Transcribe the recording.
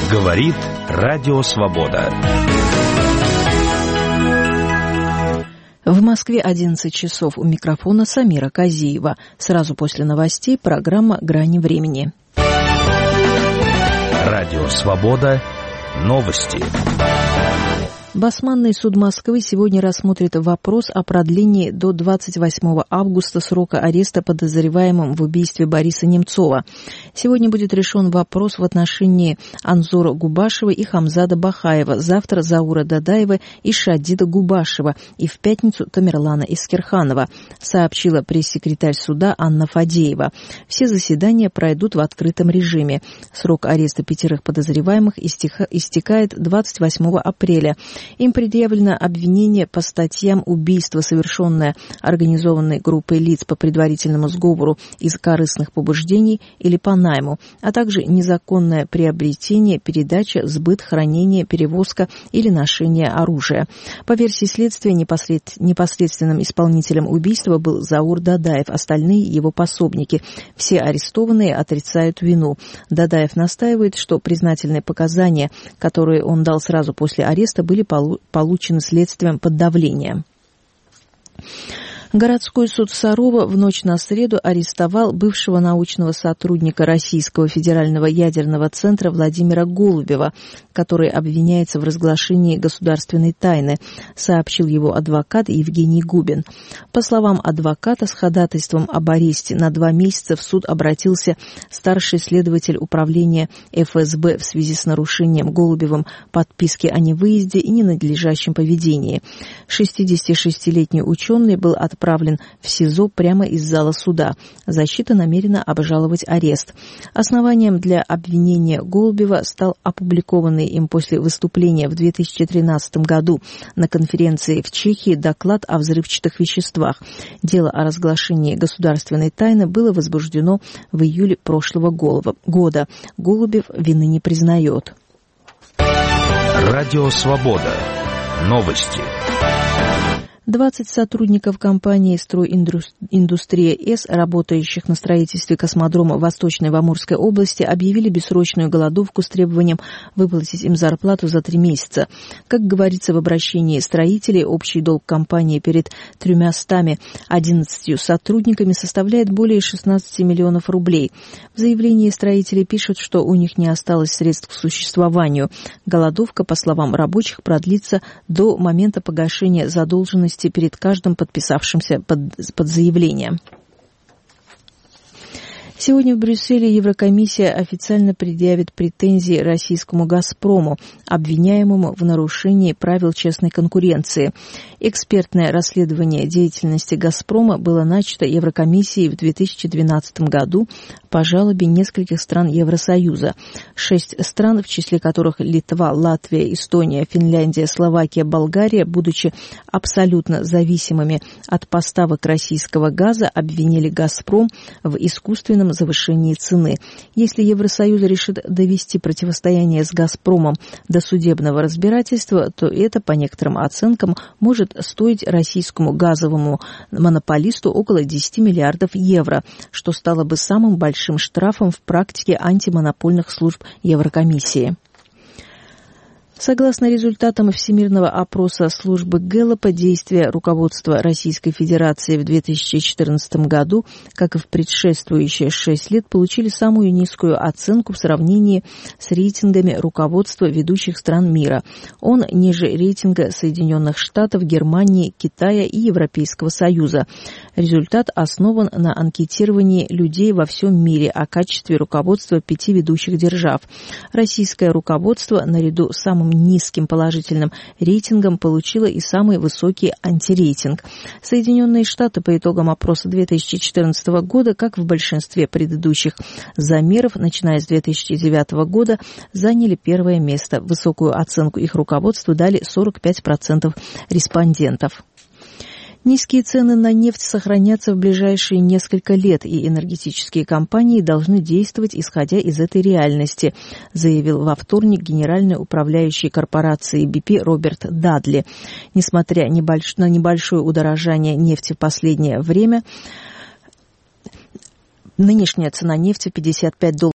Говорит Радио Свобода. В Москве 11 часов. У микрофона Самира Казиева. Сразу после новостей программа «Грани времени». Радио Свобода. Новости. Басманный суд Москвы сегодня рассмотрит вопрос о продлении до 28 августа срока ареста подозреваемым в убийстве Бориса Немцова. Сегодня будет решен вопрос в отношении Анзора Губашева и Хамзада Бахаева, завтра Заура Дадаева и Шадида Губашева и в пятницу Тамерлана Искерханова, сообщила пресс-секретарь суда Анна Фадеева. Все заседания пройдут в открытом режиме. Срок ареста 5 подозреваемых истекает 28 апреля. Им предъявлено обвинение по статьям убийства, совершенное организованной группой лиц по предварительному сговору из корыстных побуждений или по найму, а также незаконное приобретение, передача, сбыт, хранение, перевозка или ношение оружия. По версии следствия, непосредственным исполнителем убийства был Заур Дадаев, остальные его пособники. Все арестованные отрицают вину. Дадаев настаивает, что признательные показания, которые он дал сразу после ареста, были получены следствием под давлением. Городской суд Сарова в ночь на среду арестовал бывшего научного сотрудника Российского федерального ядерного центра Владимира Голубева, который обвиняется в разглашении государственной тайны, сообщил его адвокат Евгений Губин. По словам адвоката, с ходатайством об аресте на 2 месяца в суд обратился старший следователь управления ФСБ в связи с нарушением Голубевым подписки о невыезде и ненадлежащем поведении. 66-летний ученый был отправлен в СИЗО прямо из зала суда. Защита намерена обжаловать арест. Основанием для обвинения Голубева стал опубликованный им после выступления в 2013 году на конференции в Чехии доклад о взрывчатых веществах. Дело о разглашении государственной тайны было возбуждено в июле прошлого года. Голубев вины не признает. Радио Свобода. Новости. 20 сотрудников компании «Стройиндустрия-С», работающих на строительстве космодрома в Восточной Амурской области, объявили бессрочную голодовку с требованием выплатить им зарплату за 3 месяца. Как говорится в обращении строителей, общий долг компании перед 311 сотрудниками составляет более 16 миллионов рублей. В заявлении строители пишут, что у них не осталось средств к существованию. Голодовка, по словам рабочих, продлится до момента погашения задолженности перед каждым подписавшимся под заявлением. Сегодня в Брюсселе Еврокомиссия официально предъявит претензии российскому «Газпрому», обвиняемому в нарушении правил честной конкуренции. Экспертное расследование деятельности «Газпрома» было начато Еврокомиссией в 2012 году по жалобе нескольких стран Евросоюза. 6 стран, в числе которых Литва, Латвия, Эстония, Финляндия, Словакия, Болгария, будучи абсолютно зависимыми от поставок российского газа, обвинили «Газпром» в искусственном завышении цены. Если Евросоюз решит довести противостояние с «Газпромом» до судебного разбирательства, то это, по некоторым оценкам, может стоить российскому газовому монополисту около 10 миллиардов евро, что стало бы самым большим штрафом в практике антимонопольных служб Еврокомиссии. Согласно результатам всемирного опроса службы Гэллопа, действия руководства Российской Федерации в 2014 году, как и в предшествующие 6 лет, получили самую низкую оценку в сравнении с рейтингами руководства ведущих стран мира. Он ниже рейтинга Соединенных Штатов, Германии, Китая и Европейского Союза. Результат основан на анкетировании людей во всем мире о качестве руководства 5 ведущих держав. Российское руководство, наряду с самым низким положительным рейтингом, получило и самый высокий антирейтинг. Соединенные Штаты по итогам опроса 2014 года, как в большинстве предыдущих замеров, начиная с 2009 года, заняли 1 место. Высокую оценку их руководству дали 45% респондентов. Низкие цены на нефть сохранятся в ближайшие несколько лет, и энергетические компании должны действовать, исходя из этой реальности, заявил во вторник генеральный управляющий корпорации BP Роберт Дадли. Несмотря на небольшое удорожание нефти в последнее время, нынешняя цена нефти $55